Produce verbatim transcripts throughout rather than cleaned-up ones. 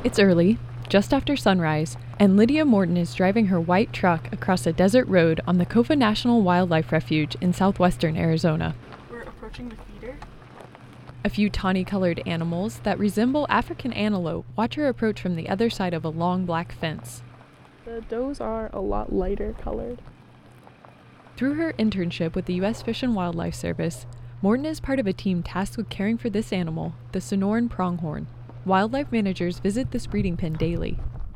It's early, just after sunrise, and Lydia Morton is driving her white truck across a desert road on the Kofa National Wildlife Refuge in southwestern Arizona. We're approaching the feeder. A few tawny-colored animals that resemble African antelope watch her approach from the other side of a long black fence. The does are a lot lighter colored. Through her internship with the U S Fish and Wildlife Service, Morton is part of a team tasked with caring for this animal, the Sonoran pronghorn. Wildlife managers visit this breeding pen daily.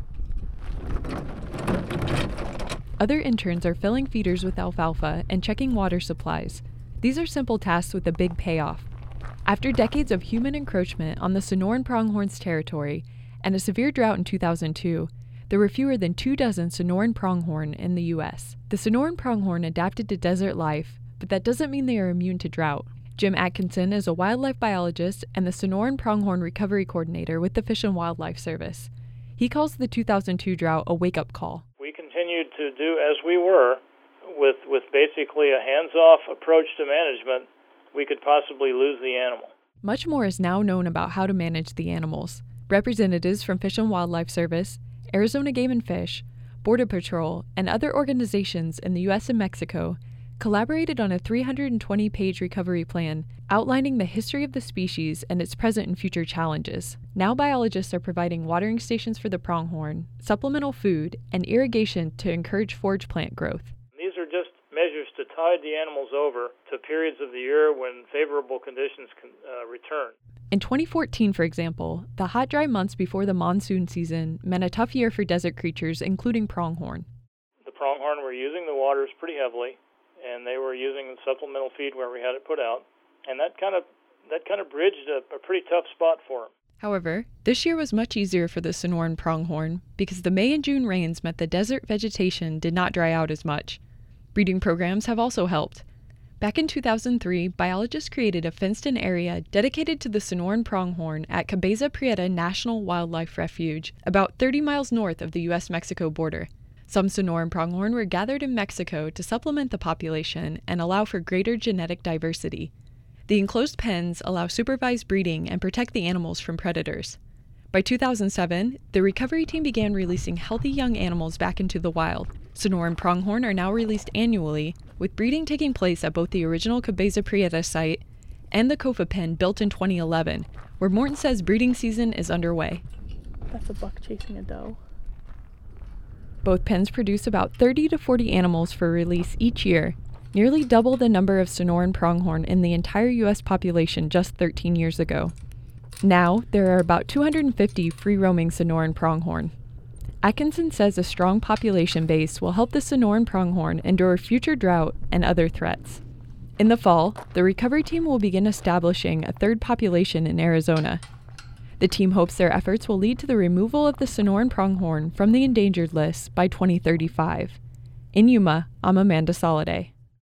Other interns are filling feeders with alfalfa and checking water supplies. These are simple tasks with a big payoff. After decades of human encroachment on the Sonoran pronghorn's territory and a severe drought in two thousand two, there were fewer than two dozen Sonoran pronghorn in the U S. The Sonoran pronghorn adapted to desert life, but that doesn't mean they are immune to drought. Jim Atkinson is a wildlife biologist and the Sonoran pronghorn recovery coordinator with the Fish and Wildlife Service. He calls the two thousand two drought a wake-up call. We continued to do as we were, with, with basically a hands-off approach to management. We could possibly lose the animal. Much more is now known about how to manage the animals. Representatives from Fish and Wildlife Service, Arizona Game and Fish, Border Patrol, and other organizations in the U S and Mexico collaborated on a three hundred twenty page recovery plan outlining the history of the species and its present and future challenges. Now biologists are providing watering stations for the pronghorn, supplemental food, and irrigation to encourage forage plant growth. These are just measures to tide the animals over to periods of the year when favorable conditions can uh, return. In twenty fourteen, for example, the hot, dry months before the monsoon season meant a tough year for desert creatures, including pronghorn. The pronghorn were using the waters pretty heavily, and they were using supplemental feed where we had it put out, and that kind of that kind of bridged a, a pretty tough spot for them. However, this year was much easier for the Sonoran pronghorn because the May and June rains meant the desert vegetation did not dry out as much. Breeding programs have also helped. Back in two thousand three, biologists created a fenced-in area dedicated to the Sonoran pronghorn at Cabeza Prieta National Wildlife Refuge, about thirty miles north of the U S Mexico border. Some Sonoran pronghorn were gathered in Mexico to supplement the population and allow for greater genetic diversity. The enclosed pens allow supervised breeding and protect the animals from predators. By two thousand seven, the recovery team began releasing healthy young animals back into the wild. Sonoran pronghorn are now released annually, with breeding taking place at both the original Cabeza Prieta site and the Kofa pen built in twenty eleven, where Morton says breeding season is underway. That's a buck chasing a doe. Both pens produce about thirty to forty animals for release each year, nearly double the number of Sonoran pronghorn in the entire U S population just thirteen years ago. Now, there are about two hundred fifty free-roaming Sonoran pronghorn. Atkinson says a strong population base will help the Sonoran pronghorn endure future drought and other threats. In the fall, the recovery team will begin establishing a third population in Arizona. The team hopes their efforts will lead to the removal of the Sonoran pronghorn from the endangered list by twenty thirty-five. In Yuma, I'm Amanda Soliday.